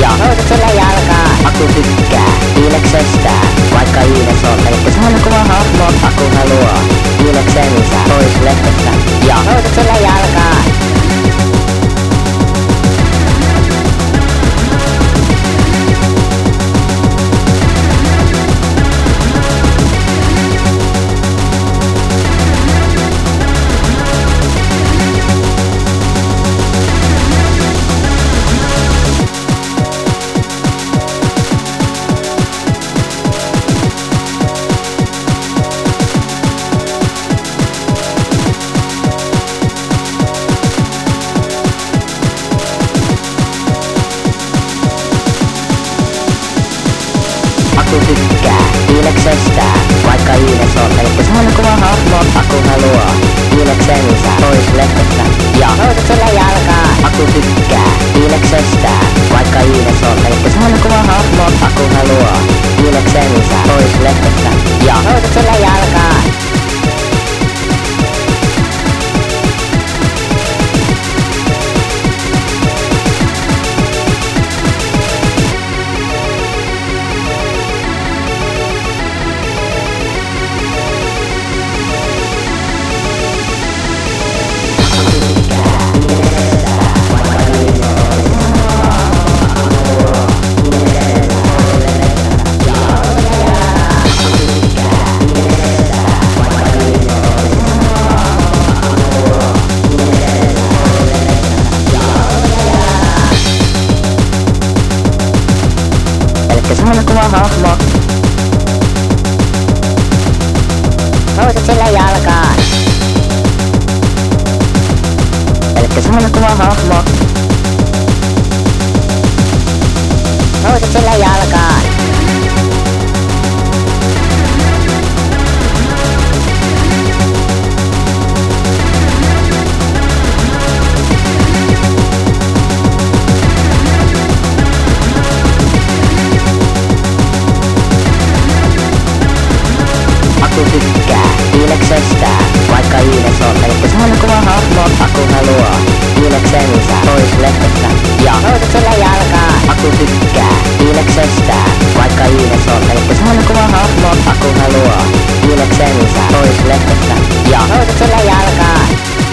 ja housut sillä jalkaan. Aku tykkää Iileksestä, vaikka Iiles on pelkkä salkuva hahmo. Aku haluaa Iileksensä pois lehdestä ja housut sillä jalkaan. Aku tykkää Iileksestä, vaikka Iiles on pelkkä salkuva hahmo. Aku haluaa Iileksensä pois lehdestä ja housut sillä jalkaan. Aku tykkää Iileksestä, vaikka Iiles on pelkkä salkuva hahmo. Aku haluaa Iileksensä pois lehdestä ja housut sillä jalkaan. Salkuva hahmo. Housut sillä jalkaan. Pelkkä salkuva hahmo. Housut sillä jalkaan. Aku tykkää Iileksestä, vaikka Iiles on pelkkä salkuva hahmo. Aku haluaa Iileksensä pois lehdestä ja housut sillä jalkaan. Aku tykkää Iileksestä, vaikka Iiles on pelkkä salkuva hahmo. Aku haluaa Iileksensä pois lehdestä ja housut sillä jalkaan.